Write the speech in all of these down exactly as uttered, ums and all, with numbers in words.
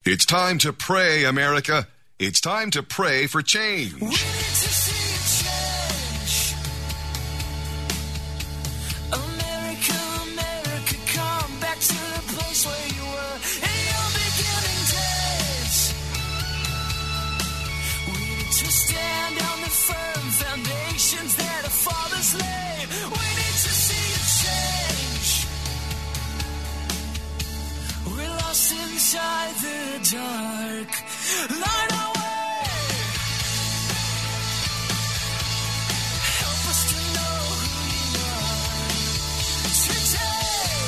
It's time to pray, America. It's time to pray for change. We need to see change. America, America, come back to the place where you were in your beginning days. We need to stand on the firm foundations that our fathers laid. We need to see a change. We're lost inside the dark. Light our way. Help us to know who you are today.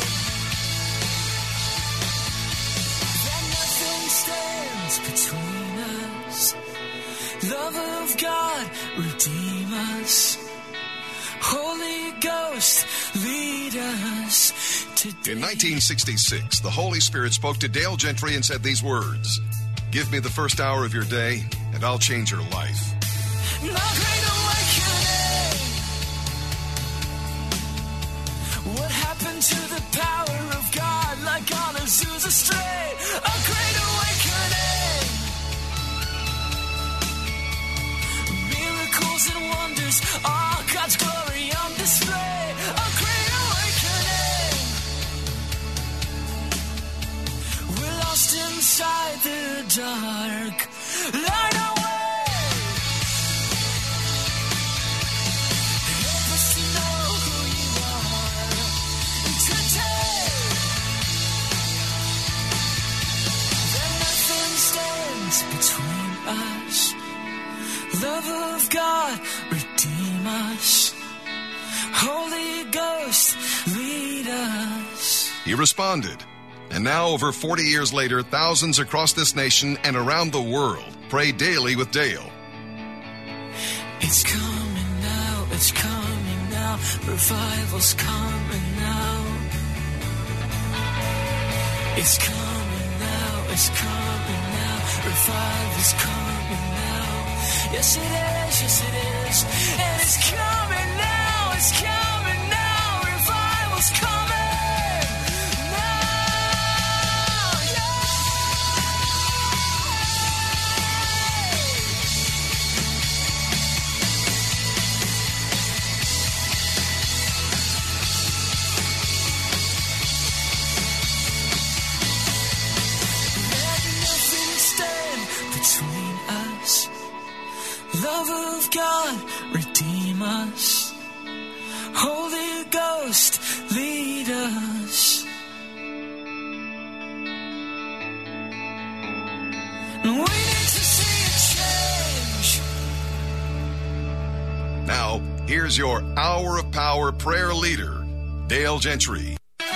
That nothing stands between us. Love of God, redeem us. Holy Ghost, lead us today. In nineteen sixty-six, the Holy Spirit spoke to Dale Gentry and said these words: "Give me the first hour of your day, and I'll change your life." My great awakening. What happened to the power of God like on Azusa Strait? A great awakening. Miracles and wonders, all God's glory on display. A great awakening. We're lost inside the dark. Light our way. Help us to know who you are today. That nothing stands between us. Love of God, redeem us. Holy Ghost, lead us. He responded. And now, over forty years later, thousands across this nation and around the world pray daily with Dale. It's coming now, it's coming now, revival's coming now. It's coming now, it's coming now, revival's coming now. Yes it is, yes it is, and it's coming now, it's coming now, revival's coming. Love of God, redeem us. Holy Ghost, lead us. We need to see a change. Now, here's your Hour of Power prayer leader, Dale Gentry.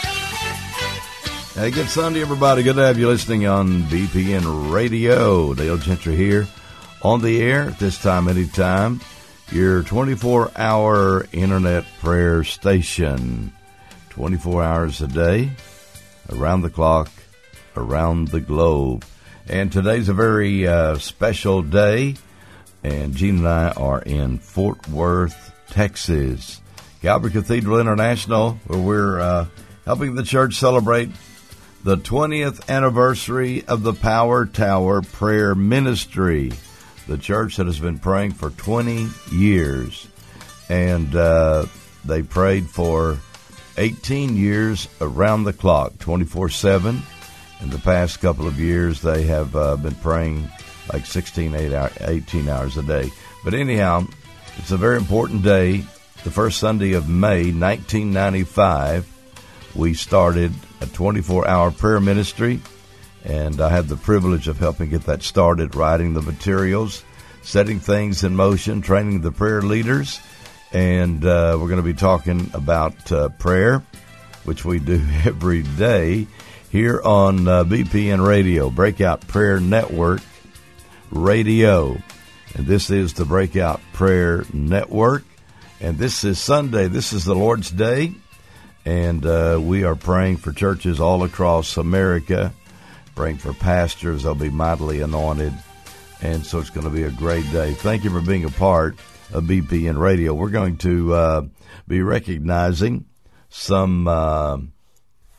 Hey, good Sunday, everybody. Good to have you listening on B P N Radio. Dale Gentry here. On the air at this time, anytime, your twenty-four hour internet prayer station. twenty-four hours a day, around the clock, around the globe. And today's a very uh, special day, and Gene and I are in Fort Worth, Texas. Calvary Cathedral International, where we're uh, helping the church celebrate the twentieth anniversary of the Power Tower Prayer Ministry. The church that has been praying for twenty years. And uh, they prayed for eighteen years around the clock, twenty-four seven. In the past couple of years, they have uh, been praying like sixteen, eighteen hours a day. But anyhow, it's a very important day. The first Sunday of May, nineteen ninety-five, we started a twenty-four hour prayer ministry. And I had the privilege of helping get that started, writing the materials, setting things in motion, training the prayer leaders. And uh, we're going to be talking about uh, prayer, which we do every day here on uh, B P N Radio, Breakout Prayer Network Radio. And this is the Breakout Prayer Network. And this is Sunday. This is the Lord's Day. And uh, we are praying for churches all across America, praying for pastors. They'll be mightily anointed. And so it's going to be a great day. Thank you for being a part of B P N Radio. We're going to uh, be recognizing some uh,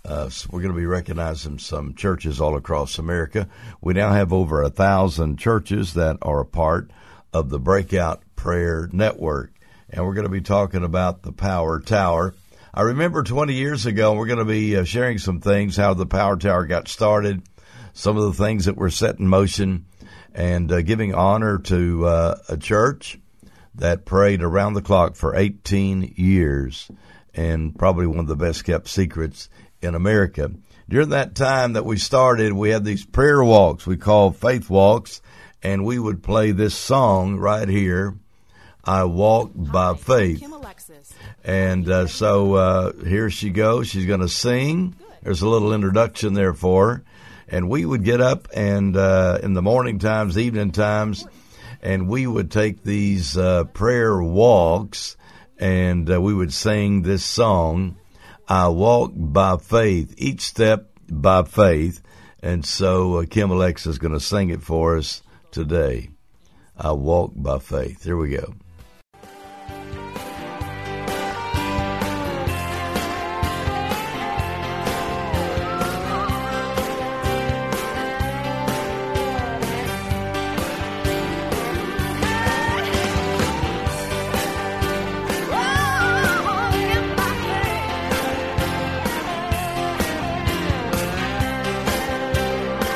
Uh, so we're going to be recognizing some churches all across America. We now have over a thousand churches that are a part of the Breakout Prayer Network, and we're going to be talking about the Power Tower. I remember twenty years ago, we're going to be uh, sharing some things, how the Power Tower got started, some of the things that were set in motion, and uh, giving honor to uh, a church that prayed around the clock for eighteen years, and probably one of the best kept secrets in America. During that time that we started, we had these prayer walks we called faith walks, and we would play this song right here, I Walk by Faith. And uh, so uh, here she goes. She's going to sing. There's a little introduction there for her. And we would get up and uh, in the morning times, evening times, and we would take these uh, prayer walks, and uh, we would sing this song, I Walk by Faith, each step by faith. And so uh, Kim Alexa is going to sing it for us today. I Walk by Faith. Here we go.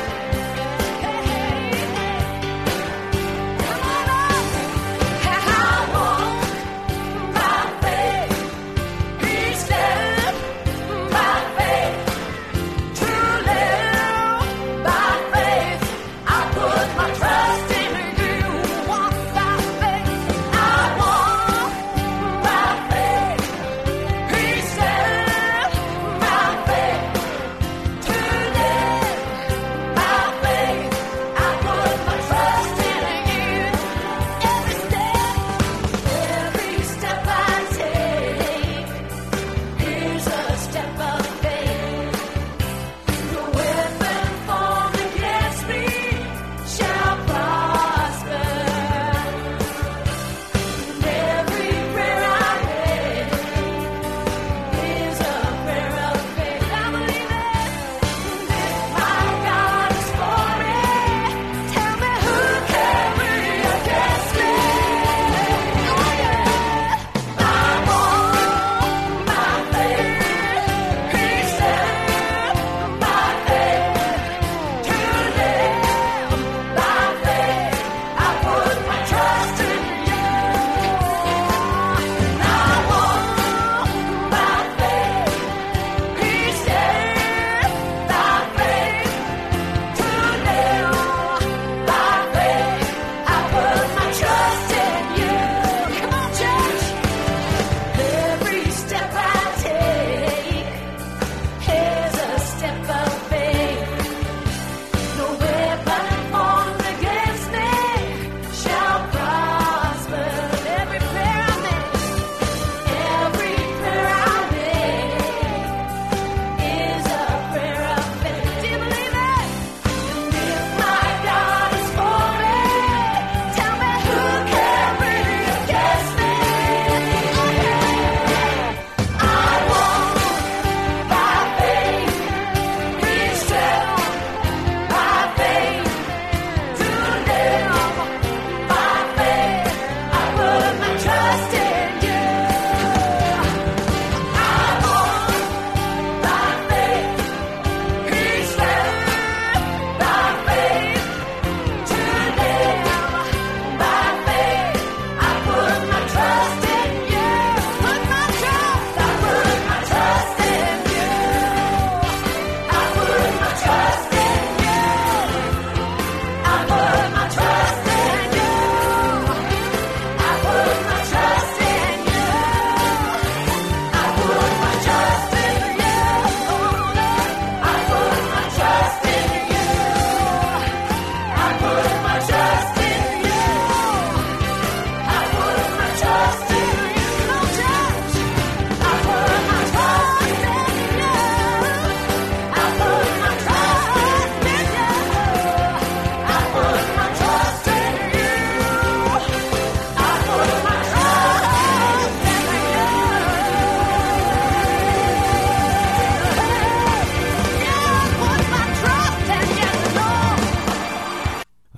Ha ha!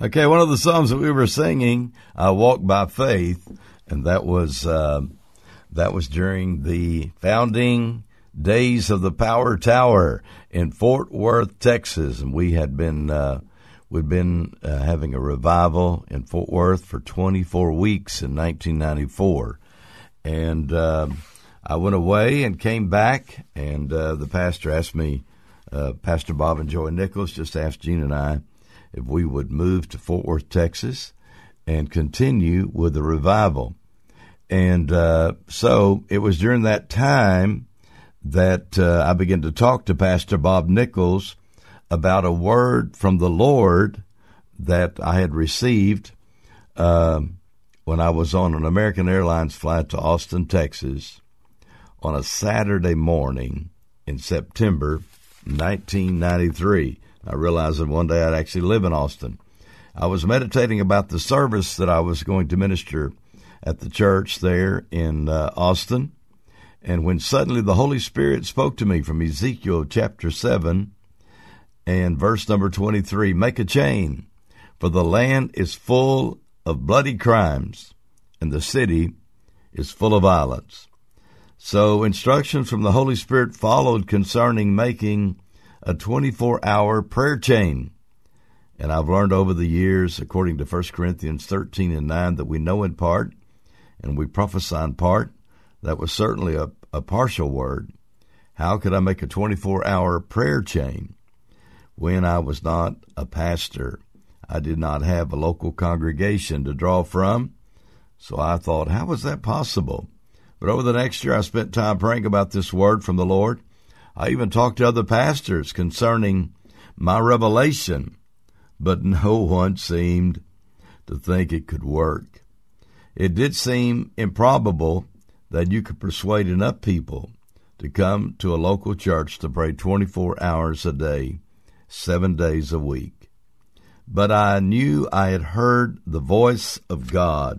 Okay, one of the songs that we were singing, I Walk by Faith, and that was uh, that was during the founding days of the Power Tower in Fort Worth, Texas, and we had been uh, we'd been uh, having a revival in Fort Worth for twenty-four weeks in nineteen ninety-four, and uh, I went away and came back, and uh, the pastor asked me, uh, Pastor Bob and Joey Nichols just asked Gene and I if we would move to Fort Worth, Texas, and continue with the revival. And uh, so it was during that time that uh, I began to talk to Pastor Bob Nichols about a word from the Lord that I had received uh, when I was on an American Airlines flight to Austin, Texas, on a Saturday morning in September nineteen ninety-three. I realized that one day I'd actually live in Austin. I was meditating about the service that I was going to minister at the church there in uh, Austin, and when suddenly the Holy Spirit spoke to me from Ezekiel chapter seven and verse number twenty-three, make a chain, for the land is full of bloody crimes, and the city is full of violence. So instructions from the Holy Spirit followed concerning making a twenty-four hour prayer chain. And I've learned over the years, according to First Corinthians thirteen and nine, that we know in part and we prophesy in part. That was certainly a, a partial word. How could I make a twenty-four hour prayer chain when I was not a pastor? I did not have a local congregation to draw from. So I thought, how was that possible? But over the next year, I spent time praying about this word from the Lord. I even talked to other pastors concerning my revelation, but no one seemed to think it could work. It did seem improbable that you could persuade enough people to come to a local church to pray twenty-four hours a day, seven days a week. But I knew I had heard the voice of God.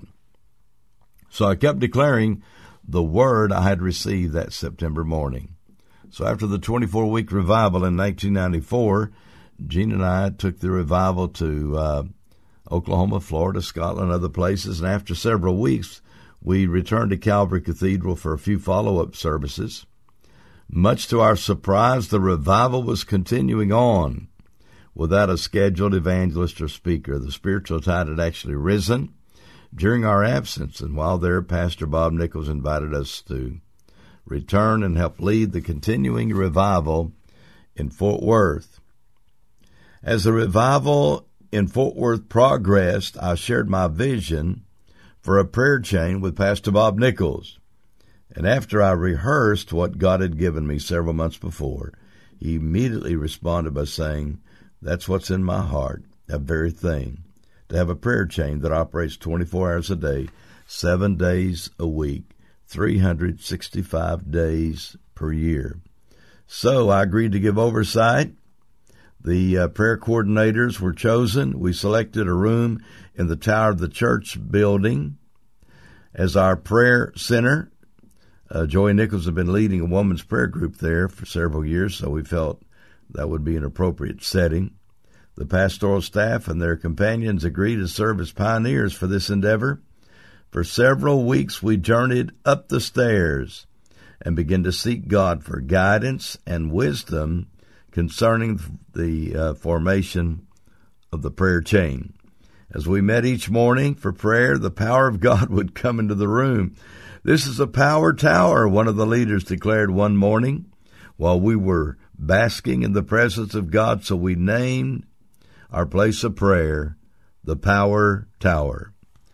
So I kept declaring the word I had received that September morning. So after the twenty-four week revival in nineteen ninety-four, Gene and I took the revival to uh, Oklahoma, Florida, Scotland, other places, and after several weeks, we returned to Calvary Cathedral for a few follow-up services. Much to our surprise, the revival was continuing on without a scheduled evangelist or speaker. The spiritual tide had actually risen during our absence, and while there, Pastor Bob Nichols invited us to return and help lead the continuing revival in Fort Worth. As the revival in Fort Worth progressed, I shared my vision for a prayer chain with Pastor Bob Nichols. And after I rehearsed what God had given me several months before, he immediately responded by saying, that's what's in my heart, that very thing, to have a prayer chain that operates twenty-four hours a day, seven days a week, three hundred sixty-five days per year. So I agreed to give oversight. The uh, prayer coordinators were chosen. We selected a room in the tower of the church building as our prayer center. Uh, Joey Nichols had been leading a women's prayer group there for several years, so we felt that would be an appropriate setting. The pastoral staff and their companions agreed to serve as pioneers for this endeavor. For several weeks, we journeyed up the stairs and began to seek God for guidance and wisdom concerning the uh, formation of the prayer chain. As we met each morning for prayer, the power of God would come into the room. This is a power tower, one of the leaders declared one morning while we were basking in the presence of God. So we named our place of prayer the Power Tower.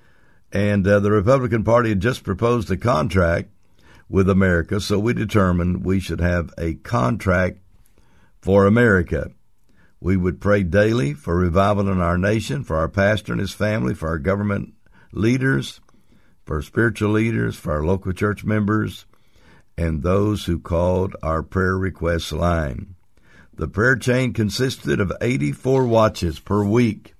And uh, the Republican Party had just proposed a contract with America, so we determined we should have a contract for America. We would pray daily for revival in our nation, for our pastor and his family, for our government leaders, for spiritual leaders, for our local church members, and those who called our prayer request line. The prayer chain consisted of eighty-four watches per week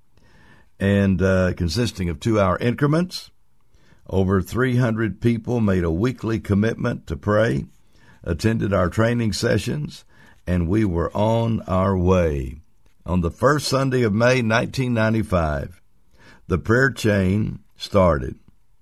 and uh, consisting of two-hour increments. Over three hundred people made a weekly commitment to pray, attended our training sessions, and we were on our way. on the first Sunday of May, nineteen ninety-five, the prayer chain started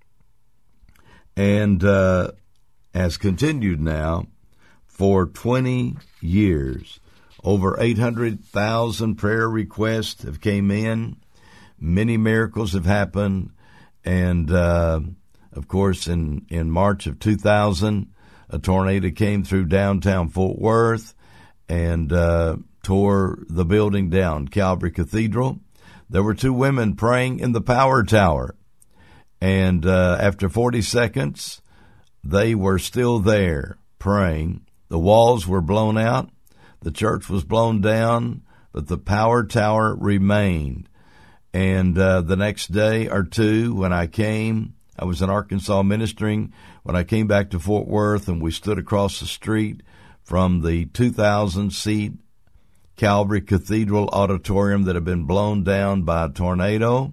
and uh, has continued now for twenty years. Over eight hundred thousand prayer requests have came in. Many miracles have happened. And, uh, of course, in, in March of two thousand, a tornado came through downtown Fort Worth and uh, tore the building down, Calvary Cathedral. There were two women praying in the power tower. And uh, after forty seconds, they were still there praying. The walls were blown out. The church was blown down, but the power tower remained. And uh, the next day or two, when I came, I was in Arkansas ministering. When I came back to Fort Worth and we stood across the street from the two thousand seat Calvary Cathedral auditorium that had been blown down by a tornado,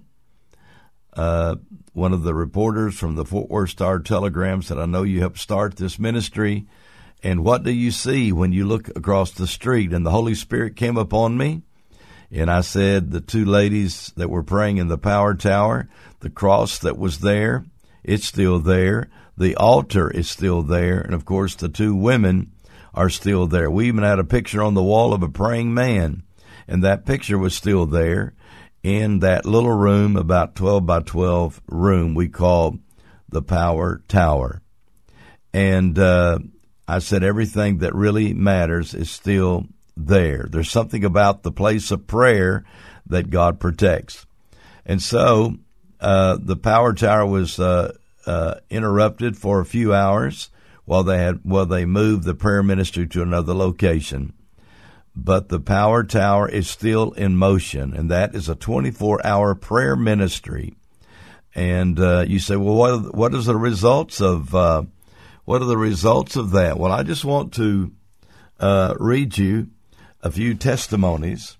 uh, one of the reporters from the Fort Worth Star-Telegram said, I know you helped start this ministry. And what do you see when you look across the street? And the Holy Spirit came upon me. And I said, the two ladies that were praying in the power tower, the cross that was there, it's still there. The altar is still there. And, of course, the two women are still there. We even had a picture on the wall of a praying man. And that picture was still there in that little room, about twelve by twelve room we call the power tower. And uh I said everything that really matters is still there. There's something about the place of prayer that God protects. And so uh, the power tower was uh, uh, interrupted for a few hours while they had while they moved the prayer ministry to another location. But the power tower is still in motion, and that is a twenty-four hour prayer ministry. And uh, you say, well, what what is the results of uh, What are the results of that? Well, I just want to uh, read you a few testimonies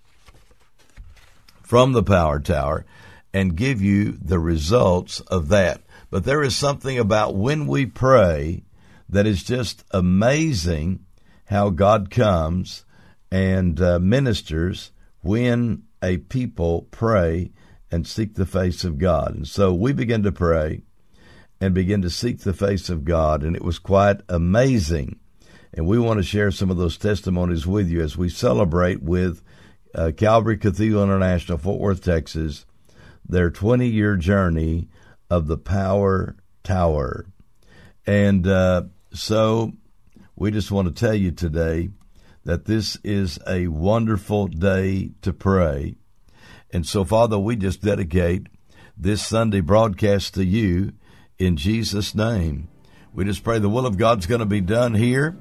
from the power tower and give you the results of that. But there is something about when we pray that is just amazing how God comes and uh, ministers when a people pray and seek the face of God. And so we begin to pray and begin to seek the face of God, and it was quite amazing. And we want to share some of those testimonies with you as we celebrate with uh, Calvary Cathedral International, Fort Worth, Texas, their twenty-year journey of the Power Tower. And uh, so we just want to tell you today that this is a wonderful day to pray. And so, Father, we just dedicate this Sunday broadcast to you in Jesus' name. We just pray the will of God's going to be done here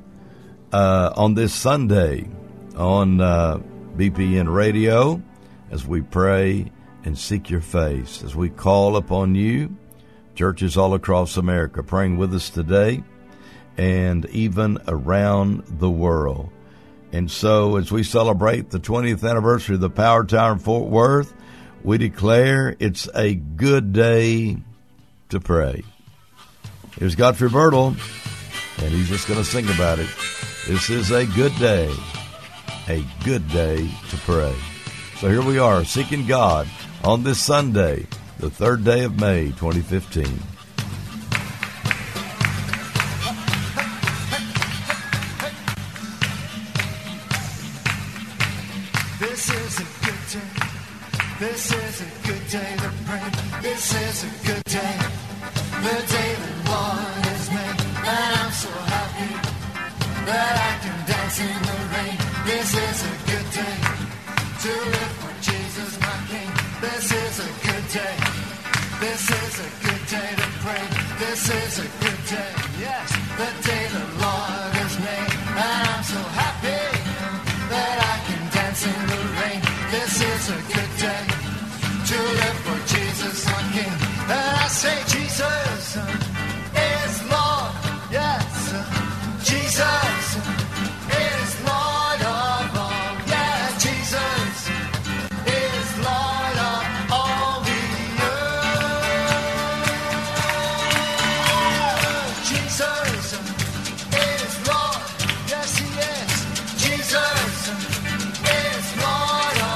uh, on this Sunday on uh, B P N Radio as we pray and seek your face, as we call upon you. Churches all across America praying with us today and even around the world. And so as we celebrate the twentieth anniversary of the Power Tower in Fort Worth, we declare it's a good day to pray. Here's Godfrey Birtle, and he's just going to sing about it. This is a good day, a good day to pray. So here we are, seeking God on this Sunday, the third day of May, twenty fifteen. This is a good day. This is a good day to pray. This is a good day. The day the Lord has made. And I'm so happy that I can dance in the rain. This is a good day to live for Jesus my King. This is a good day. This is a good day to pray. This is a good day. Yes, the day the Lord has made. And I'm so happy that I can dance in the rain. This is a good day to live for Jesus our King. And I say Jesus is Lord. Yes, Jesus is Lord of all. Yeah, Jesus is Lord of all the earth. Jesus is Lord. Yes, he is. Jesus is Lord of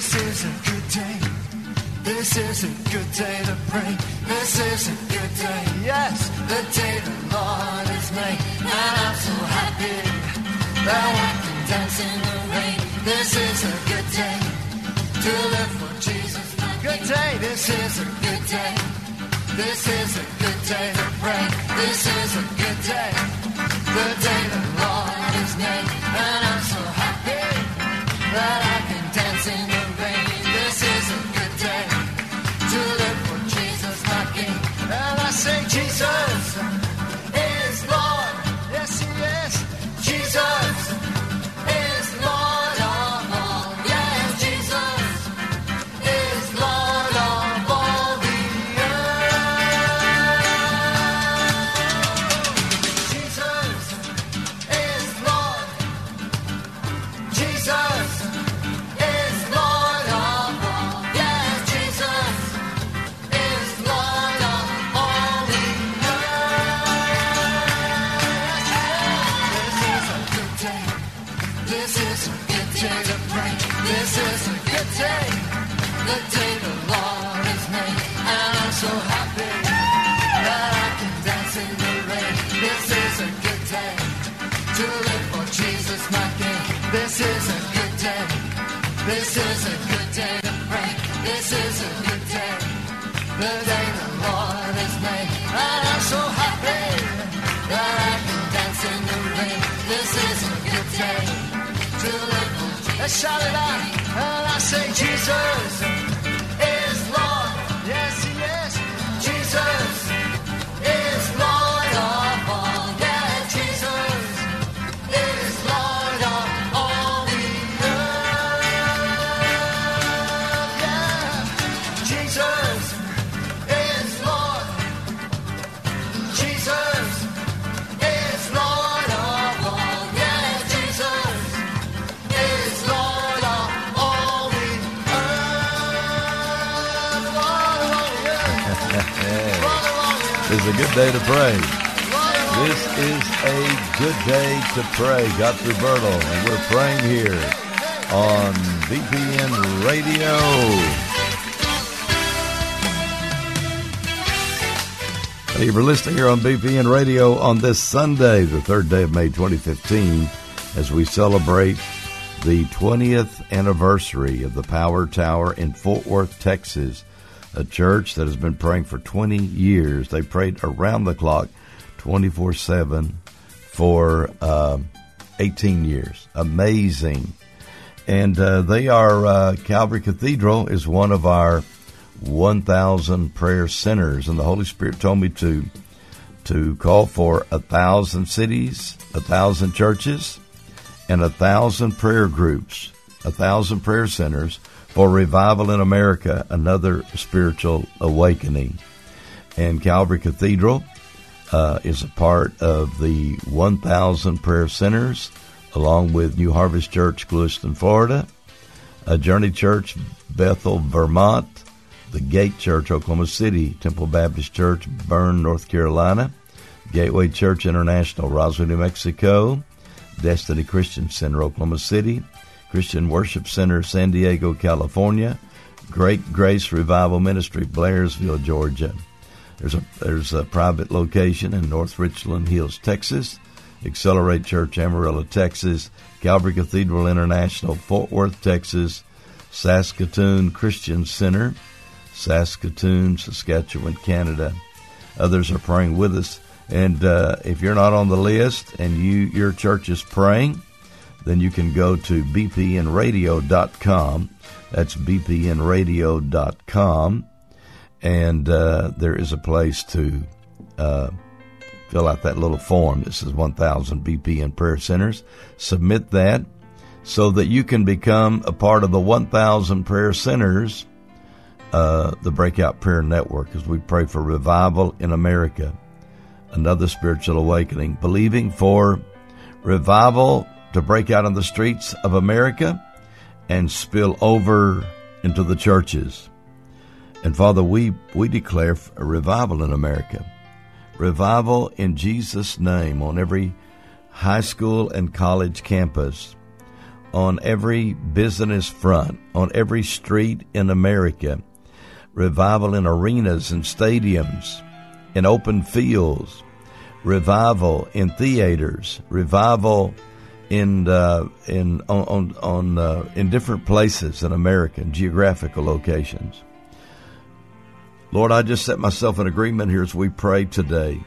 This is a good day. This is a good day to pray. This is a good day. Yes, the day the Lord has made. And I'm so happy that I can dance in the rain. This is a good day to live for Jesus. Good day. This is a good day. This is a good day to pray. This is a good day. The day the Lord has made. And I'm so happy that I can dance in the rain. This is a good day to live for Jesus, my King. And I say Jesus is Lord. Yes, He is. Jesus is Lord of all. Yes, Jesus is Lord of all the earth. Jesus is Lord. Jesus is Lord of all. Yes, Jesus is Lord of all the earth. This is a good day. This is a good day to pray. This is a good day. The day the Lord has made. And I'm so happy that I can dance in the rain. This is a good day to live for Jesus, my King. This is a good day. This is a good day to pray. This is a good day. The day the Lord has made. And I'm so happy that I can dance in the rain. This is a good day to live for Jesus. Let's shout it out. And I say Jesus is Lord. Yes, He is. Jesus is Lord of all. Yeah, Jesus is Lord of all the earth. Yeah, Jesus is Lord. Jesus is Lord of all. Yeah, Jesus is Lord of all the earth. It's a good day to pray. This is a good day to pray. Godfrey Bertle, and we're praying here on B P N Radio. Hey, you're listening here on B P N Radio on this Sunday, the third day of May twenty fifteen, as we celebrate the twentieth anniversary of the Power Tower in Fort Worth, Texas, a church that has been praying for twenty years. They prayed around the clock, twenty-four seven, for uh, eighteen years. Amazing. And uh, they are, uh, Calvary Cathedral is one of our one thousand prayer centers. And the Holy Spirit told me to to call for one thousand cities, one thousand churches, and one thousand prayer groups, one thousand prayer centers, for revival in America, another spiritual awakening. And Calvary Cathedral uh, is a part of the one thousand prayer centers, along with New Harvest Church, Lewiston, Florida, a Journey Church, Bethel, Vermont, the Gate Church, Oklahoma City, Temple Baptist Church, Bern, North Carolina, Gateway Church International, Roswell, New Mexico, Destiny Christian Center, Oklahoma City, Christian Worship Center, San Diego, California, Great Grace Revival Ministry, Blairsville, Georgia. There's a there's a private location in North Richland Hills, Texas. Accelerate Church, Amarillo, Texas. Calvary Cathedral International, Fort Worth, Texas. Saskatoon Christian Center, Saskatoon, Saskatchewan, Canada. Others are praying with us. And uh, if you're not on the list and you your church is praying, then you can go to b p n radio dot com. That's b p n radio dot com. And uh, there is a place to uh, fill out that little form. This is one thousand B P N Prayer Centers. Submit that so that you can become a part of the one thousand Prayer Centers, uh, the Breakout Prayer Network, as we pray for revival in America, another spiritual awakening, believing for revival to break out in the streets of America and spill over into the churches. And Father, we, we declare a revival in America. Revival in Jesus' name on every high school and college campus, on every business front, on every street in America. Revival in arenas and stadiums, in open fields. Revival in theaters. Revival in uh, in on on, on uh, in different places in America, in geographical locations. Lord, I just set myself in agreement here as we pray today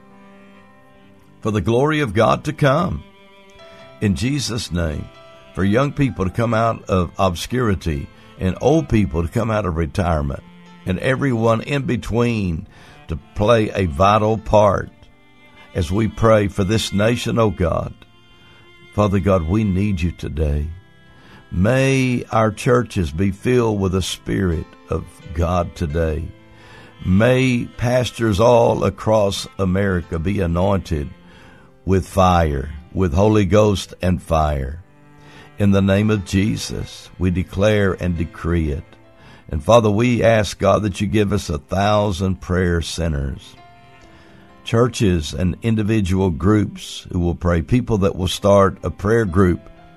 for the glory of God to come in Jesus' name, for young people to come out of obscurity and old people to come out of retirement, and everyone in between to play a vital part as we pray for this nation, oh God. Father God, we need you today. May our churches be filled with the Spirit of God today. May pastors all across America be anointed with fire, with Holy Ghost and fire. In the name of Jesus, we declare and decree it. And Father, we ask, God, that you give us a thousand prayer centers, churches and individual groups who will pray, people that will start a prayer group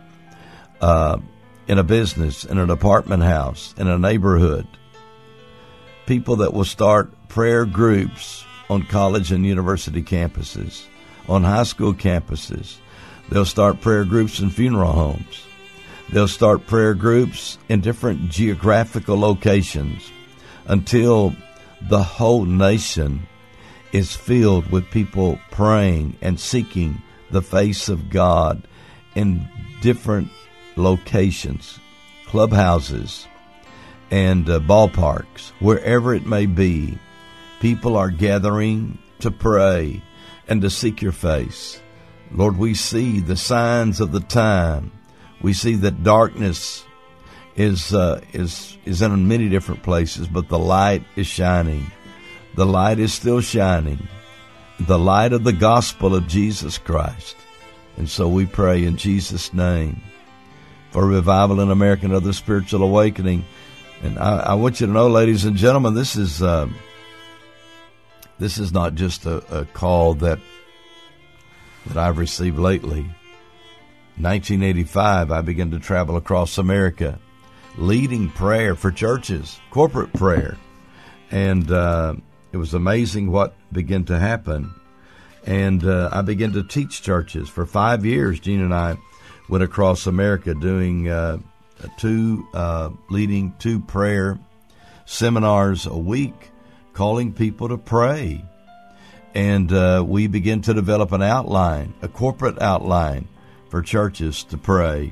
uh, in a business, in an apartment house, in a neighborhood, people that will start prayer groups on college and university campuses, on high school campuses. They'll start prayer groups in funeral homes. They'll start prayer groups in different geographical locations until the whole nation is filled with people praying and seeking the face of God in different locations, clubhouses, and uh, ballparks, wherever it may be. People are gathering to pray and to seek your face. Lord, we see the signs of the time. We see that darkness is uh, is is in many different places, but the light is shining. The light is still shining. The light of the gospel of Jesus Christ. And so we pray in Jesus' name for revival in America and other spiritual awakening. And I, I want you to know, ladies and gentlemen, this is uh, this is not just a, a call that that I've received lately. nineteen eighty-five, I began to travel across America, leading prayer for churches, corporate prayer, and uh, it was amazing what began to happen. And uh, I began to teach churches for five years. Gene and I went across America doing uh, two, uh, leading two prayer seminars a week, calling people to pray. And uh, we began to develop an outline, a corporate outline for churches to pray.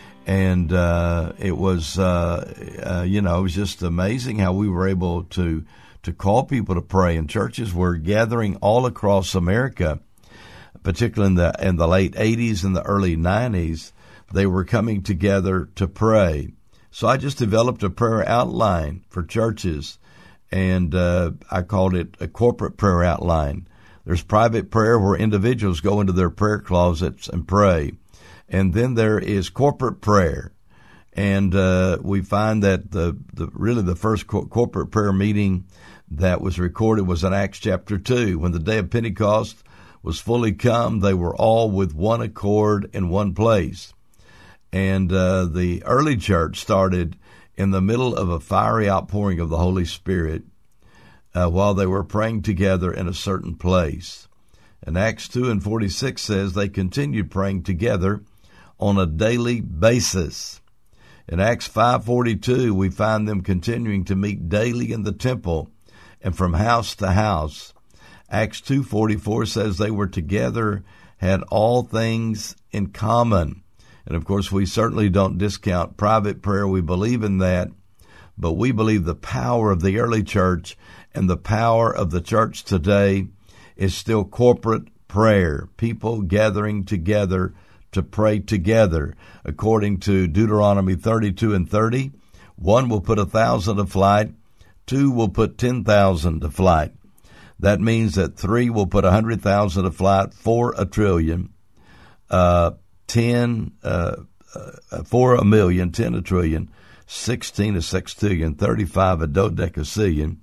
And uh, it was, uh, uh, you know, it was just amazing how we were able to to call people to pray. And churches were gathering all across America, particularly in the in the late eighties and the early nineties. They were coming together to pray. So I just developed a prayer outline for churches, and uh, I called it a corporate prayer outline. There's private prayer where individuals go into their prayer closets and pray. And then there is corporate prayer. And uh, we find that the, the really the first co- corporate prayer meeting that was recorded was in Acts chapter two. When the day of Pentecost was fully come, they were all with one accord in one place. And uh, the early church started in the middle of a fiery outpouring of the Holy Spirit uh, while they were praying together in a certain place. And Acts two and forty-six says they continued praying together on a daily basis. In Acts five forty-two, we find them continuing to meet daily in the temple and from house to house. Acts two forty-four says they were together, had all things in common. And of course, we certainly don't discount private prayer. We believe in that. But we believe the power of the early church and the power of the church today is still corporate prayer, people gathering together to pray together. According to Deuteronomy thirty-two and thirty, one will put a thousand to flight, two will put ten thousand to flight. That means that three will put a hundred thousand to flight, four a trillion, uh, ten, uh, uh, four a million, ten a trillion, sixteen a sextillion, thirty-five a dodecacillion,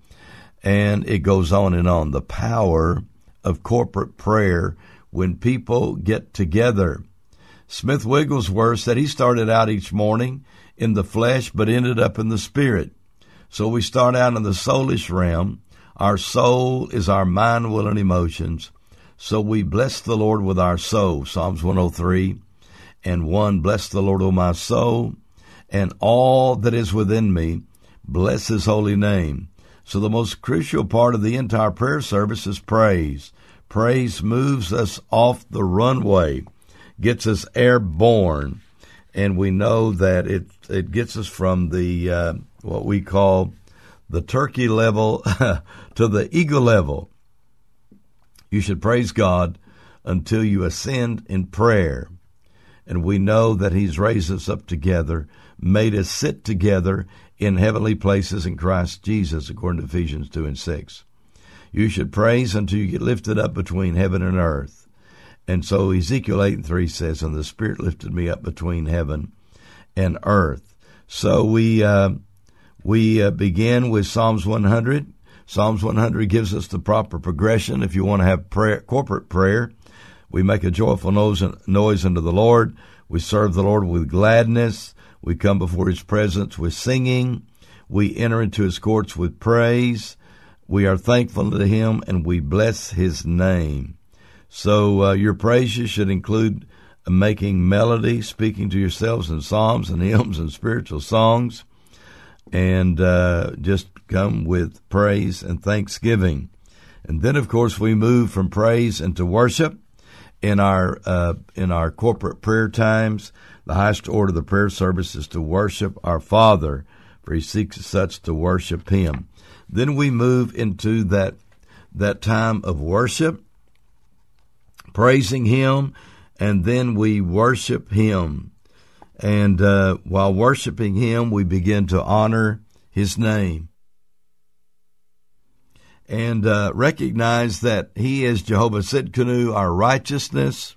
and it goes on and on. The power of corporate prayer when people get together. Smith Wigglesworth said he started out each morning in the flesh but ended up in the spirit. So we start out in the soulish realm. Our soul is our mind, will, and emotions. So we bless the Lord with our soul. Psalms one oh three and one, bless the Lord, O my soul, and all that is within me, bless his holy name. So the most crucial part of the entire prayer service is praise. Praise moves us off the runway, gets us airborne, and we know that it it gets us from the uh, what we call the turkey level to the eagle level. You should praise God until you ascend in prayer. And we know that he's raised us up together, made us sit together in heavenly places in Christ Jesus, according to Ephesians two and six. You should praise until you get lifted up between heaven and earth. And so Ezekiel eight and three says, and the Spirit lifted me up between heaven and earth. So we uh, we uh, begin with Psalms one hundred. Psalms one hundred gives us the proper progression. If you want to have prayer, corporate prayer, we make a joyful noise, noise unto the Lord. We serve the Lord with gladness. We come before his presence with singing. We enter into his courts with praise. We are thankful to him, and we bless his name. So uh, your praises should include making melody, speaking to yourselves in psalms and hymns and spiritual songs, and uh, just come with praise and thanksgiving. And then, of course, we move from praise into worship. In our uh, in our corporate prayer times, the highest order of the prayer service is to worship our Father, for he seeks such to worship him. Then we move into that that time of worship, praising him, and then we worship him. And uh, while worshiping him, we begin to honor his name. And uh, recognize that he is Jehovah Sidkenu, our righteousness.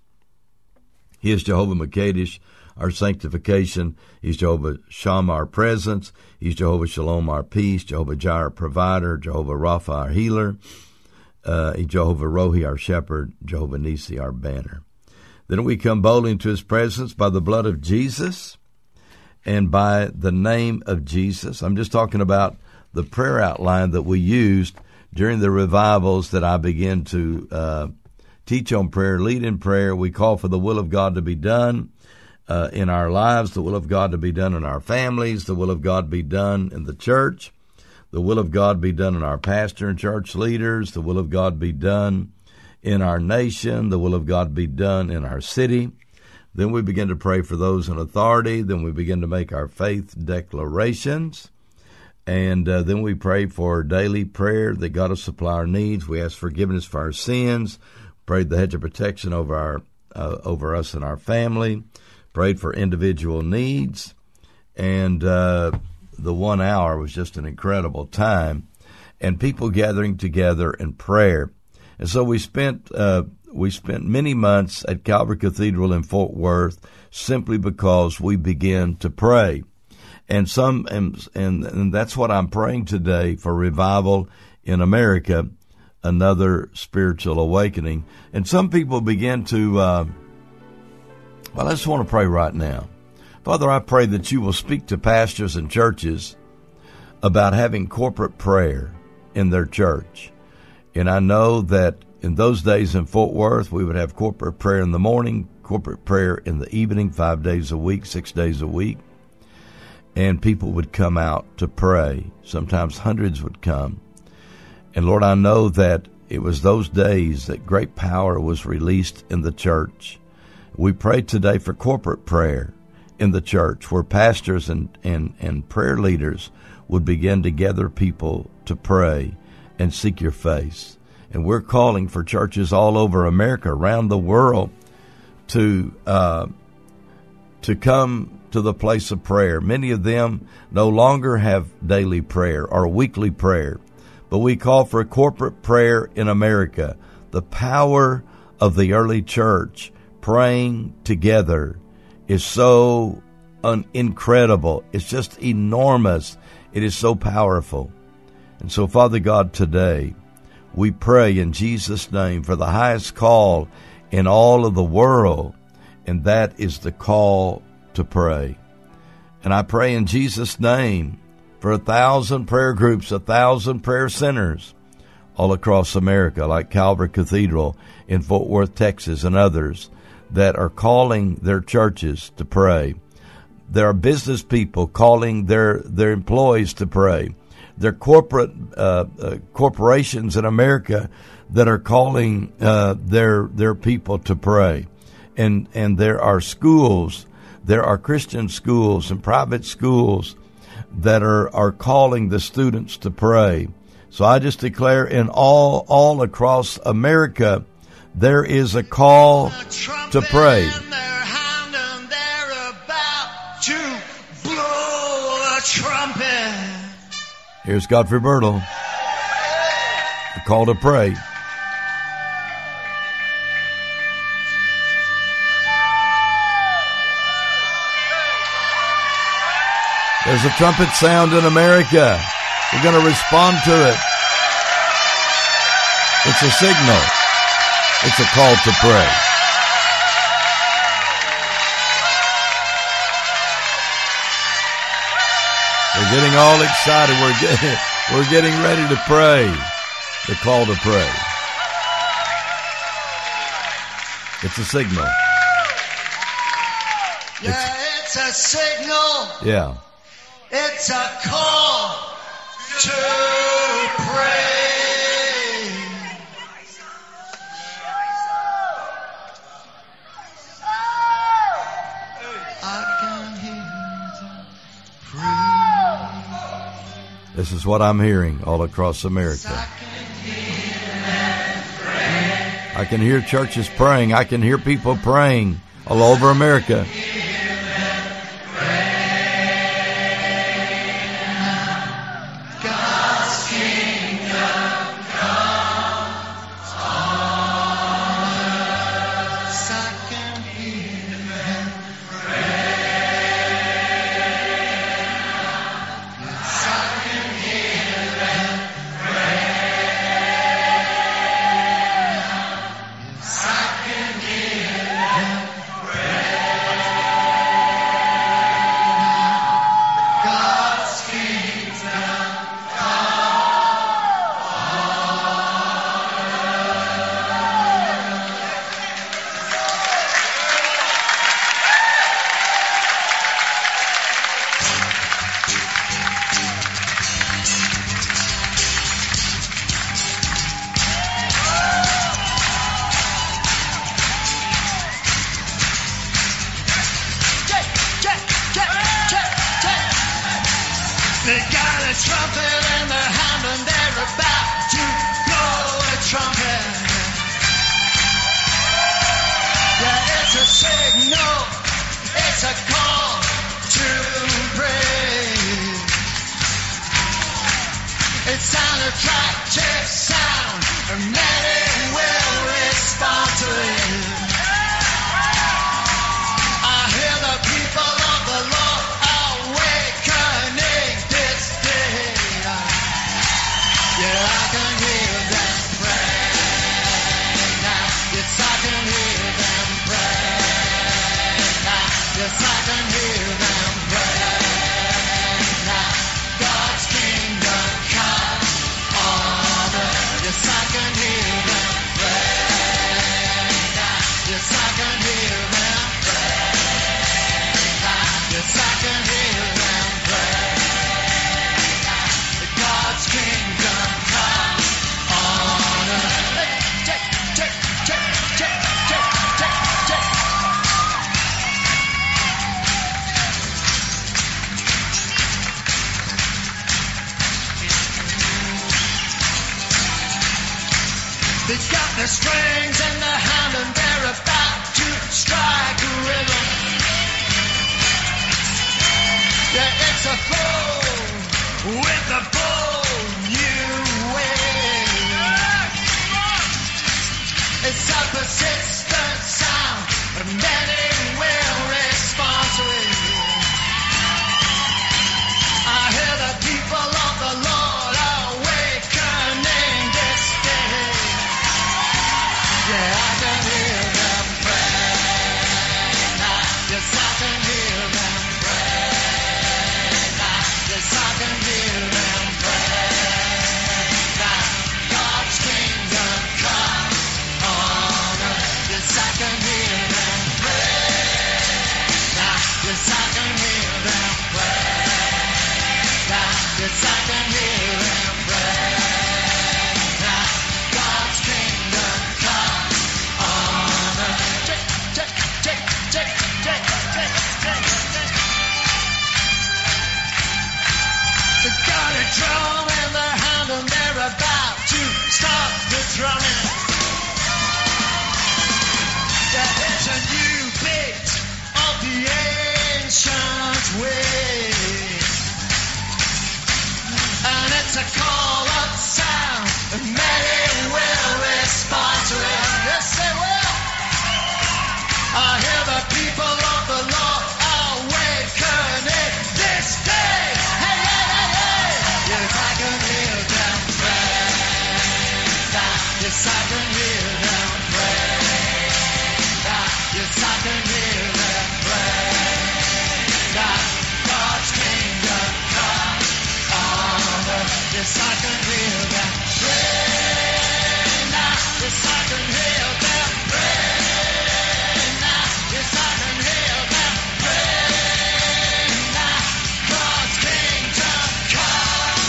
He is Jehovah Makadesh, our sanctification. He's Jehovah Shammah, our presence. He's Jehovah Shalom, our peace. Jehovah Jireh, our provider. Jehovah Rapha, our healer. Uh, Jehovah Rohi, our shepherd. Jehovah Nisi, our banner. Then we come boldly into his presence by the blood of Jesus and by the name of Jesus. I'm just talking about the prayer outline that we used during the revivals that I began to uh, teach on prayer, lead in prayer. We call for the will of God to be done uh, in our lives, the will of God to be done in our families, the will of God be done in the church, the will of God be done in our pastor and church leaders, the will of God be done in our nation, the will of God be done in our city. Then we begin to pray for those in authority. Then we begin to make our faith declarations. And uh, then we pray for daily prayer that God will supply our needs. We ask forgiveness for our sins. Prayed the hedge of protection over our uh, over us and our family. Prayed for individual needs. And uh, the one hour was just an incredible time. And people gathering together in prayer. And so we spent uh, we spent many months at Calvary Cathedral in Fort Worth simply because we began to pray. And some, and, and and that's what I'm praying today for revival in America, another spiritual awakening. And some people begin to, uh, well, I just want to pray right now. Father, I pray that you will speak to pastors and churches about having corporate prayer in their church. And I know that in those days in Fort Worth, we would have corporate prayer in the morning, corporate prayer in the evening, five days a week, six days a week. And people would come out to pray. Sometimes hundreds would come. And Lord, I know that it was those days that great power was released in the church. We pray today for corporate prayer in the church where pastors and, and, and prayer leaders would begin to gather people to pray and seek your face. And we're calling for churches all over America, around the world, to uh, to come to the place of prayer. Many of them no longer have daily prayer or weekly prayer, but we call for a corporate prayer in America. The power of the early church praying together is so un- incredible. It's just enormous. It is so powerful. And so, Father God, today we pray in Jesus' name for the highest call in all of the world and that is the call to pray. And I pray in Jesus' name for a thousand prayer groups, a thousand prayer centers all across America, like Calvary Cathedral in Fort Worth, Texas, and others that are calling their churches to pray. There are business people calling their, their employees to pray. There are corporate uh, uh, corporations in America that are calling uh, their their people to pray. And and there are schools, there are Christian schools and private schools that are, are calling the students to pray. So I just declare in all all across America, there is a call to pray. Here's Godfrey Birtle, a call to pray. There's a trumpet sound in America. We're going to respond to it. It's a signal. It's a call to pray. We're getting all excited. We're getting, we're getting ready to pray. The call to pray. It's a signal. Yeah, it's a signal. Yeah. It's a call to pray. I can hear them pray. This is what I'm hearing all across America. I can hear churches praying. I can hear people praying all over America. They got a trumpet in their hand and they're about to blow a trumpet. Yeah, it's a signal, it's a call to pray. It's an attractive sound and many will respond to it. I hear the people of the Lord awakening this day. Yeah, I can hear them pray now. Yes, I can hear them pray now. Yes, I can hear them pray now. God's kingdom come on earth. Yes, I can hear them pray now. Yes, I can hear them pray now. Yes, I can hear them pray now. God's kingdom come on earth. Check, check, check, check, check, check, check. They got their strings in their hand and they're about to strike a rhythm. Yeah, it's a flow with a bold new way. It's a persistent sound and many will respond to it. I hear the people of the Lord awakening this day. Yeah, I can hear them pray Yes, I can hear them pray now. Yes, I can hear them pray now. God's kingdom come on earth. Yes, I can hear them pray now. Yes, I can hear them pray now. Yes, I can hear them pray now. God's kingdom come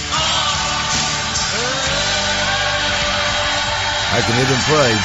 on earth. I can hear them pray.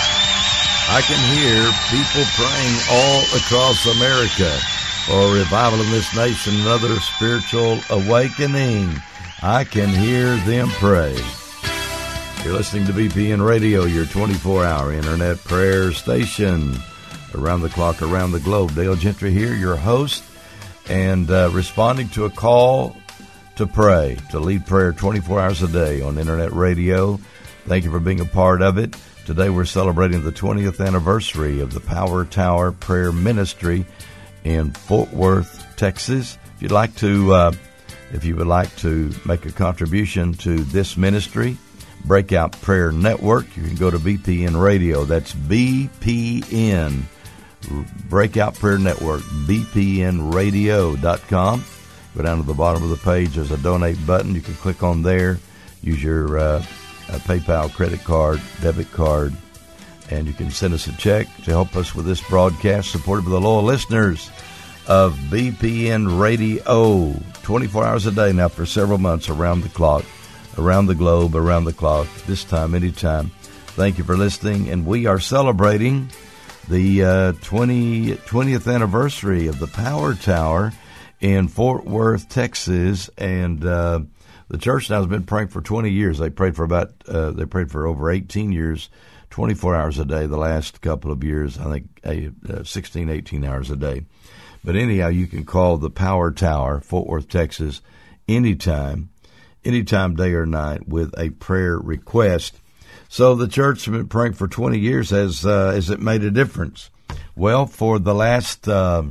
I can hear people praying all across America for a revival in this nation, another spiritual awakening. I can hear them pray. You're listening to B P N Radio, your twenty-four hour internet prayer station. Around the clock, around the globe. Dale Gentry here, your host, and uh, responding to a call to pray, to lead prayer twenty-four hours a day on internet radio. Thank you for being a part of it. Today we're celebrating the twentieth anniversary of the Power Tower Prayer Ministry in Fort Worth, Texas. If you'd like to, uh, if you would like to make a contribution to this ministry, Breakout Prayer Network, you can go to B P N Radio. That's B P N, Breakout Prayer Network, B P N radio dot com. Go down to the bottom of the page. There's a donate button. You can click on there. Use your uh, uh, PayPal credit card, debit card, and you can send us a check to help us with this broadcast, supported by the loyal listeners of B P N Radio, twenty-four hours a day now for several months, around the clock, around the globe, around the clock, this time, anytime. Thank you for listening, and we are celebrating the uh, twentieth anniversary of the Power Tower in Fort Worth, Texas, and uh, the church now has been praying for twenty years. They prayed for about uh, they prayed for over eighteen years, twenty-four hours a day. The last couple of years, I think, uh, sixteen, eighteen hours a day. But anyhow, you can call the Power Tower, Fort Worth, Texas, anytime, anytime, day or night, with a prayer request. So the church has been praying for twenty years. Has uh, has it made a difference? Well, for the last uh,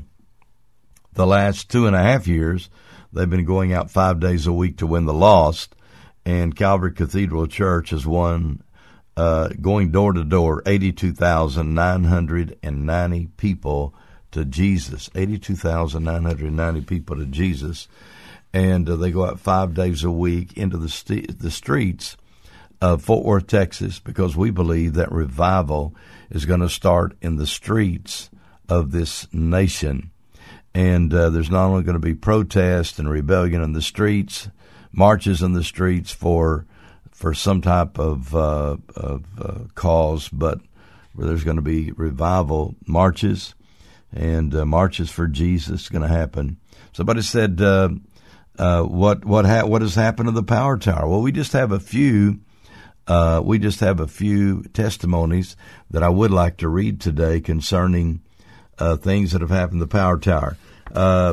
the last two and a half years, they've been going out five days a week to win the lost, and Calvary Cathedral Church has won, uh, going door to door, eighty-two thousand nine hundred ninety people to Jesus. eighty-two thousand nine hundred ninety people to Jesus, and uh, they go out five days a week into the st- the streets of Fort Worth, Texas, because we believe that revival is going to start in the streets of this nation. And uh, there's not only going to be protest and rebellion in the streets, marches in the streets for for some type of, uh, of uh, cause, but where there's going to be revival marches and uh, marches for Jesus is going to happen. Somebody said, uh, uh, "What what ha- what has happened to the Power Tower?" Well, we just have a few. Uh, we just have a few testimonies that I would like to read today concerning uh, things that have happened to the Power Tower. Uh,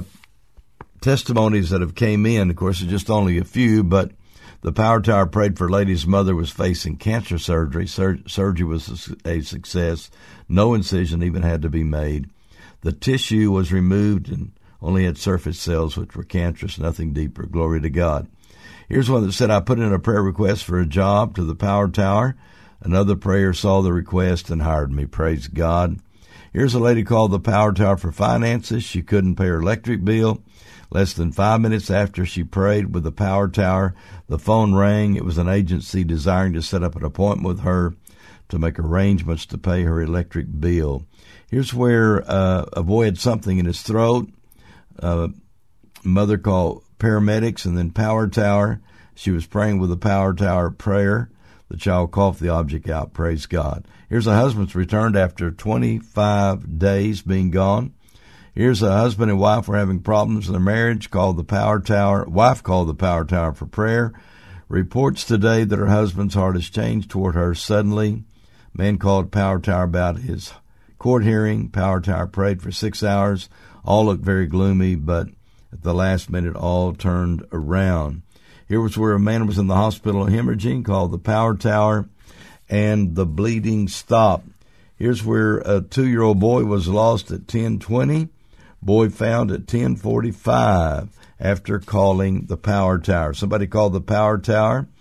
testimonies that have came in, of course, are just only a few, but the Power Tower prayed for a lady's mother was facing cancer surgery. Sur- surgery was a, a success. No incision even had to be made. The tissue was removed and only had surface cells, which were cancerous, nothing deeper. Glory to God. Here's one that said, I put in a prayer request for a job to the Power Tower. Another prayer saw the request and hired me. Praise God. Here's a lady called the Power Tower for finances. She couldn't pay her electric bill. Less than five minutes after she prayed with the Power Tower, the phone rang. It was an agency desiring to set up an appointment with her to make arrangements to pay her electric bill. Here's where uh, a boy had something in his throat. Uh, mother called paramedics and then Power Tower. She was praying with the Power Tower prayer. The child coughed the object out. Praise God. Here's a husband's returned after twenty-five days being gone. Here's a husband and wife were having problems in their marriage. Called the Power Tower. Wife called the Power Tower for prayer. Reports today that her husband's heart has changed toward her suddenly. Man called Power Tower about his court hearing. Power Tower prayed for six hours. All looked very gloomy, but at the last minute, all turned around. Here was where a man was in the hospital hemorrhaging, called the Power Tower, and the bleeding stopped. Here's where a two-year-old boy was lost at ten twenty. Boy found at ten forty-five after calling the Power Tower. Somebody called the Power Tower,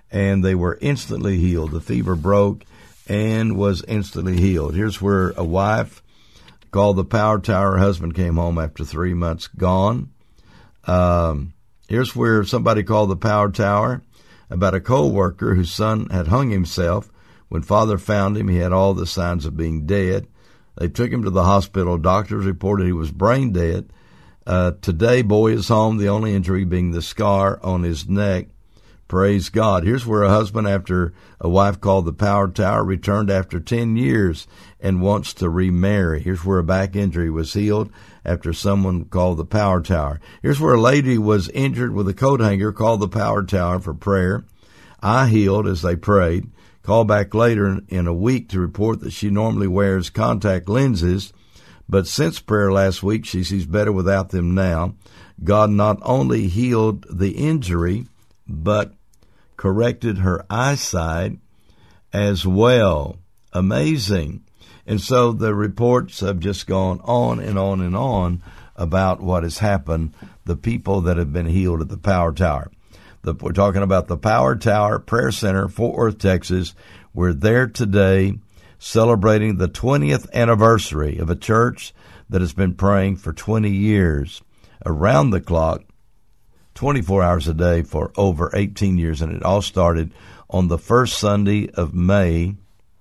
and they were instantly healed. The fever broke and was instantly healed. Here's where a wife called the Power Tower. Her husband came home after three months gone. Um, here's where somebody called the Power Tower about a co-worker whose son had hung himself. When father found him, he had all the signs of being dead. They took him to the hospital. Doctors reported he was brain dead. Uh, today, boy is home, the only injury being the scar on his neck. Praise God. Here's where a husband, after a wife called the Power Tower, returned after ten years and wants to remarry. Here's where a back injury was healed after someone called the Power Tower. Here's where a lady was injured with a coat hanger, called the Power Tower for prayer. Eye healed as they prayed. Called back later in a week to report that she normally wears contact lenses, but since prayer last week, she sees better without them now. God not only healed the injury, but corrected her eyesight as well. Amazing. And so the reports have just gone on and on and on about what has happened, the people that have been healed at the Power Tower. The, we're talking about the Power Tower Prayer Center, Fort Worth, Texas. We're there today celebrating the twentieth anniversary of a church that has been praying for twenty years, around the clock, twenty-four hours a day for over eighteen years. And it all started on the first Sunday of May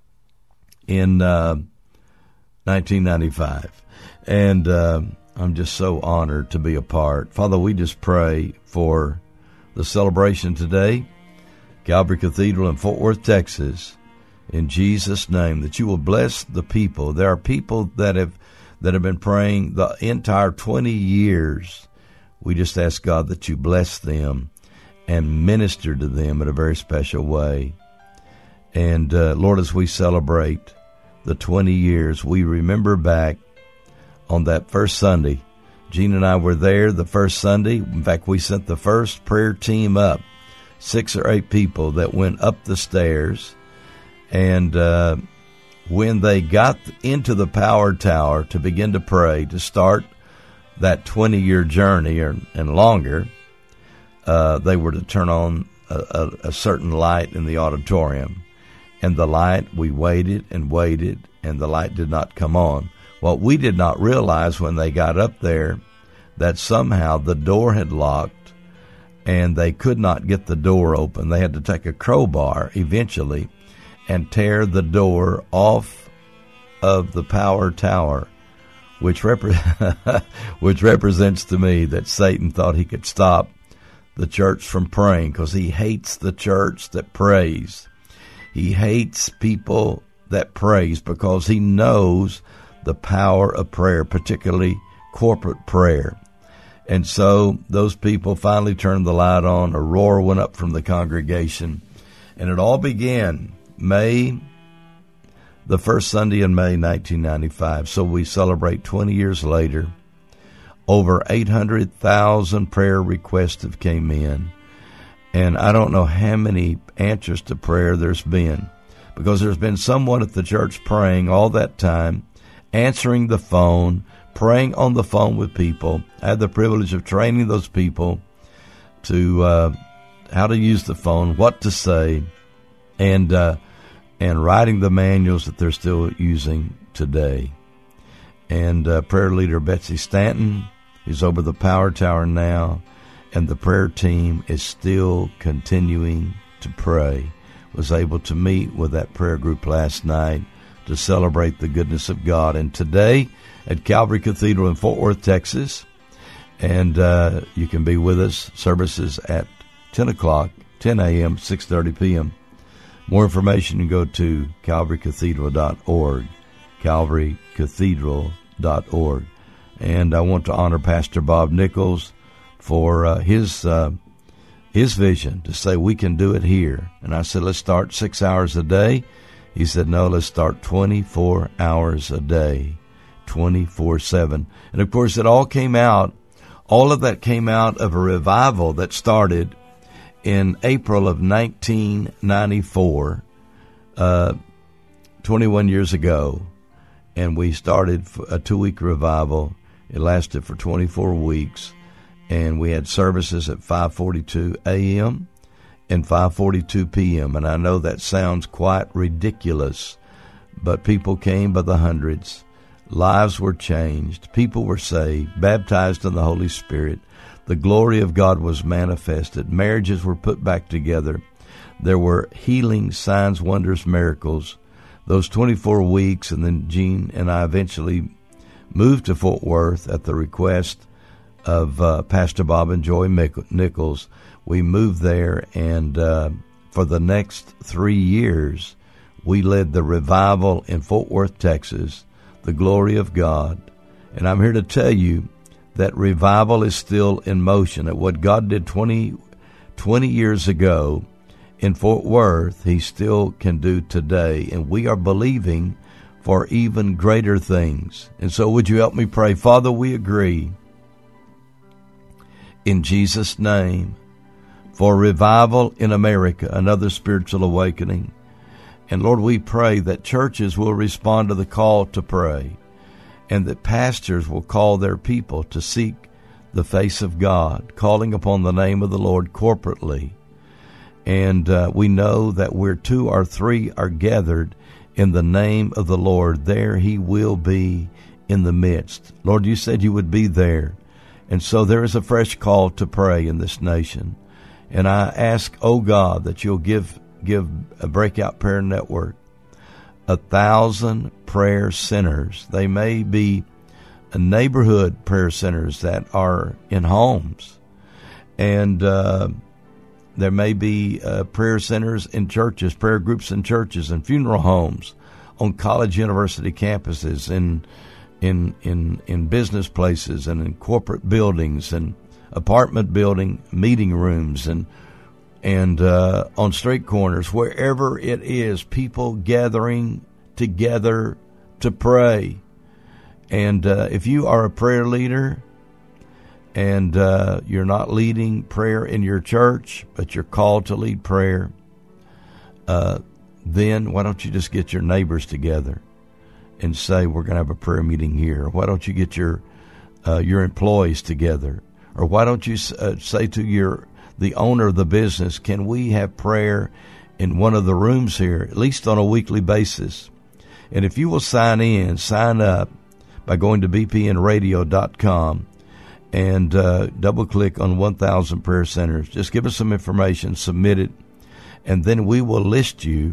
in uh, nineteen ninety-five. And uh, I'm just so honored to be a part. Father, we just pray for the celebration today, Calvary Cathedral in Fort Worth, Texas, in Jesus' name, that you will bless the people. There are people that have that have been praying the entire twenty years. We just ask, God, that you bless them and minister to them in a very special way. And, uh, Lord, as we celebrate the twenty years, we remember back on that first Sunday. Gene and I were there the first Sunday. In fact, we sent the first prayer team up, six or eight people that went up the stairs. And uh, when they got into the Power Tower to begin to pray, to start that twenty-year journey or, and longer, uh, they were to turn on a, a, a certain light in the auditorium. And the light, we waited and waited, and the light did not come on. What we did not realize when they got up there, that somehow the door had locked and they could not get the door open. They had to take a crowbar eventually and tear the door off of the Power Tower, which, repre- which represents to me that Satan thought he could stop the church from praying, because he hates the church that prays. He hates people that prays because he knows the power of prayer, particularly corporate prayer. And so those people finally turned the light on. A roar went up from the congregation, and it all began May, the first Sunday in May nineteen ninety-five. So we celebrate twenty years later. Over eight hundred thousand prayer requests have came in, and I don't know how many answers to prayer there's been, because there's been someone at the church praying all that time, answering the phone, praying on the phone with people. I had the privilege of training those people to uh, how to use the phone, what to say, and uh, and writing the manuals that they're still using today. And uh, prayer leader Betsy Stanton is over the Power Tower now, and the prayer team is still continuing to pray. Was able to meet with that prayer group last night to celebrate the goodness of God. And today at Calvary Cathedral in Fort Worth, Texas, and uh, you can be with us. Services at ten o'clock, ten a.m., six thirty p.m. More information, you can go to calvary cathedral dot org, calvary cathedral dot org. And I want to honor Pastor Bob Nichols for uh, his uh, his vision to say we can do it here. And I said, let's start six hours a day. He said, no, let's start twenty-four hours a day, twenty-four seven. And, of course, it all came out, all of that came out of a revival that started in April of nineteen ninety-four, uh, twenty-one years ago. And we started a two-week revival. It lasted for twenty-four weeks. And we had services at five forty-two a.m. and five forty-two p.m. And I know that sounds quite ridiculous, but people came by the hundreds. Lives were changed. People were saved, baptized in the Holy Spirit. The glory of God was manifested. Marriages were put back together. There were healing, signs, wonders, miracles. Those twenty-four weeks, and then Gene and I eventually moved to Fort Worth at the request of uh, Pastor Bob and Joy Nichols. We moved there, and uh, for the next three years, we led the revival in Fort Worth, Texas, the glory of God. And I'm here to tell you that revival is still in motion. That what God did twenty, twenty years ago in Fort Worth, He still can do today. And we are believing for even greater things. And so would you help me pray? Father, we agree in Jesus' name for revival in America, another spiritual awakening. And Lord, we pray that churches will respond to the call to pray, and that pastors will call their people to seek the face of God, calling upon the name of the Lord corporately. And uh, we know that where two or three are gathered in the name of the Lord, there He will be in the midst. Lord, you said you would be there. And so there is a fresh call to pray in this nation. And I ask, oh God, that you'll give give a Breakout Prayer Network a thousand prayer centers. They may be neighborhood prayer centers that are in homes. And uh, there may be uh, prayer centers in churches, prayer groups in churches and funeral homes, on college university campuses, in in in in business places, and in corporate buildings, and apartment building meeting rooms, and and uh, on street corners, wherever it is, people gathering together to pray. And uh, if you are a prayer leader and uh, you're not leading prayer in your church, but you're called to lead prayer, uh, then why don't you just get your neighbors together and say, we're going to have a prayer meeting here? Why don't you get your uh, your employees together? Or why don't you uh, say to your the owner of the business, can we have prayer in one of the rooms here, at least on a weekly basis? And if you will sign in, sign up by going to b p n radio dot com and uh, double-click on one thousand prayer centers. Just give us some information, submit it, and then we will list you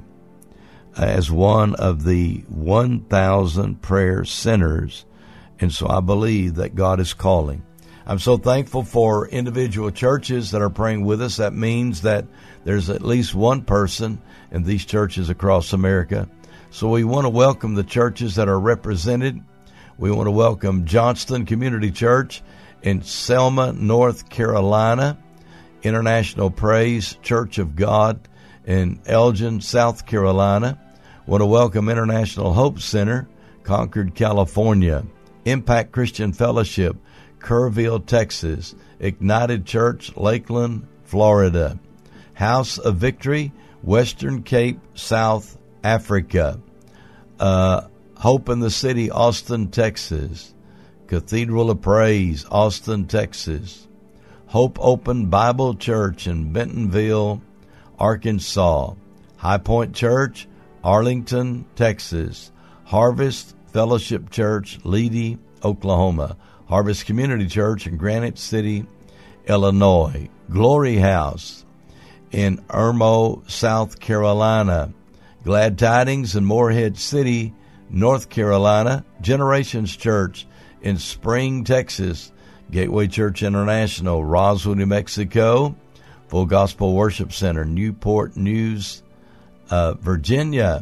as one of the one thousand prayer centers. And so I believe that God is calling. I'm so thankful for individual churches that are praying with us. That means that there's at least one person in these churches across America. So we want to welcome the churches that are represented. We want to welcome Johnston Community Church in Selma, North Carolina, International Praise Church of God in Elgin, South Carolina. Want to welcome International Hope Center, Concord, California, Impact Christian Fellowship, Kerrville, Texas, Ignited Church, Lakeland, Florida, House of Victory, Western Cape, South Africa, uh, Hope in the City, Austin, Texas, Cathedral of Praise, Austin, Texas, Hope Open Bible Church in Bentonville, Arkansas, High Point Church, Arlington, Texas, Harvest Fellowship Church, Leedy, Oklahoma, Harvest Community Church in Granite City, Illinois, Glory House in Irmo, South Carolina, Glad Tidings in Morehead City, North Carolina, Generations Church in Spring, Texas, Gateway Church International, Roswell, New Mexico, Full Gospel Worship Center, Newport News, uh, Virginia.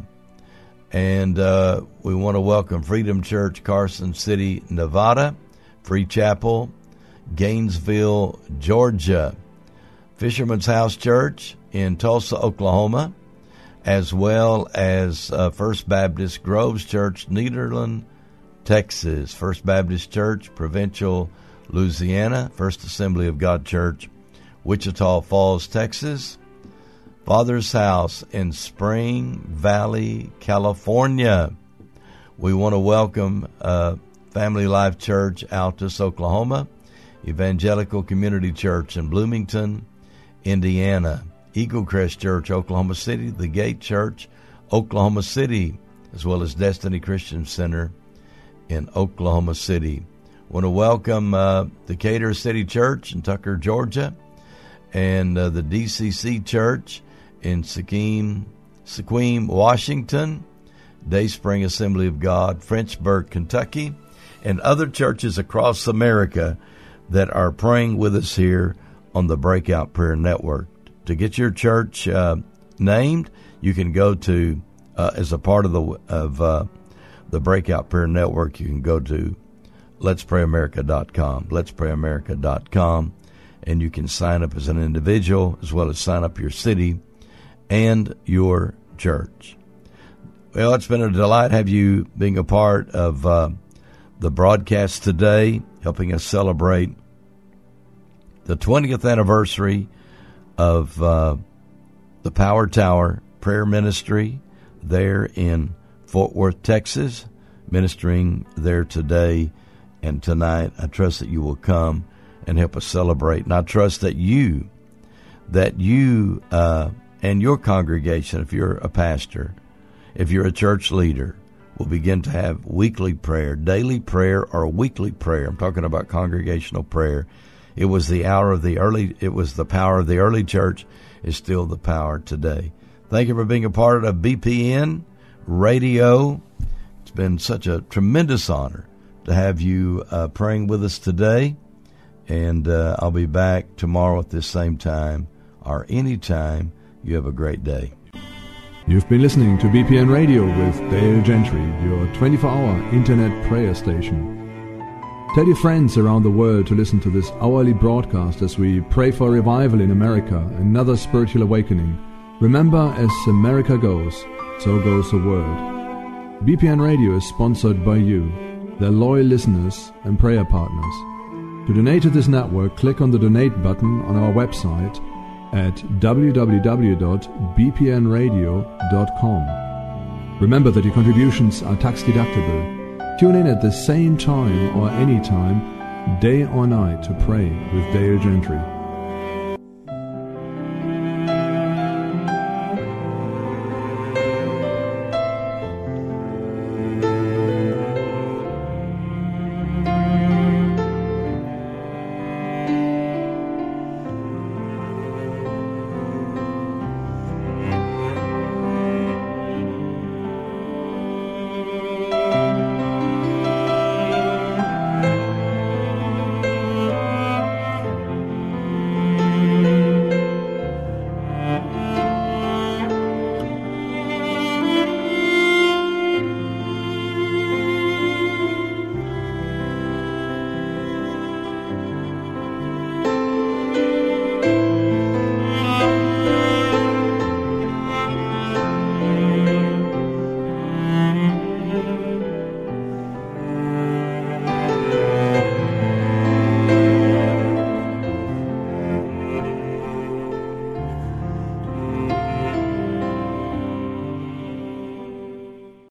And uh, we want to welcome Freedom Church, Carson City, Nevada, Free Chapel, Gainesville, Georgia, Fisherman's House Church in Tulsa, Oklahoma, as well as uh, First Baptist Groves Church, Nederland, Texas, First Baptist Church, Provincial, Louisiana, First Assembly of God Church, Wichita Falls, Texas, Father's House in Spring Valley, California. We want to welcome uh, Family Life Church, Altus, Oklahoma, Evangelical Community Church in Bloomington, Indiana, Eagle Crest Church, Oklahoma City, the Gate Church, Oklahoma City, as well as Destiny Christian Center in Oklahoma City. Want to welcome uh, Decatur City Church in Tucker, Georgia, and uh, the D C C Church in Sequim, Sequim, Washington, Dayspring Assembly of God, Frenchburg, Kentucky, and other churches across America that are praying with us here on the Breakout Prayer Network. To get your church uh, named, you can go to, uh, as a part of the of uh, the Breakout Prayer Network, you can go to lets pray america dot com, lets pray america dot com, and you can sign up as an individual as well as sign up your city and your church. Well, it's been a delight to have you being a part of uh, the broadcast today, helping us celebrate the twentieth anniversary of uh, the Power Tower Prayer Ministry there in Fort Worth, Texas, ministering there today and tonight. I trust that you will come and help us celebrate. And I trust that you, that you uh, and your congregation, if you're a pastor, if you're a church leader, will begin to have weekly prayer, daily prayer or weekly prayer. I'm talking about congregational prayer. It was the hour of the early, it was the power of the early church, is still the power today. Thank you for being a part of B P N Radio. It's been such a tremendous honor to have you uh, praying with us today. And uh, I'll be back tomorrow at this same time or anytime. You have a great day. You've been listening to B P N Radio with Dale Gentry, your twenty-four hour internet prayer station. Tell your friends around the world to listen to this hourly broadcast as we pray for revival in America, another spiritual awakening. Remember, as America goes, so goes the world. B P N Radio is sponsored by you, their loyal listeners and prayer partners. To donate to this network, click on the donate button on our website at w w w dot b p n radio dot com. Remember that your contributions are tax deductible. Tune in at the same time or any time, day or night, to pray with Dale Gentry.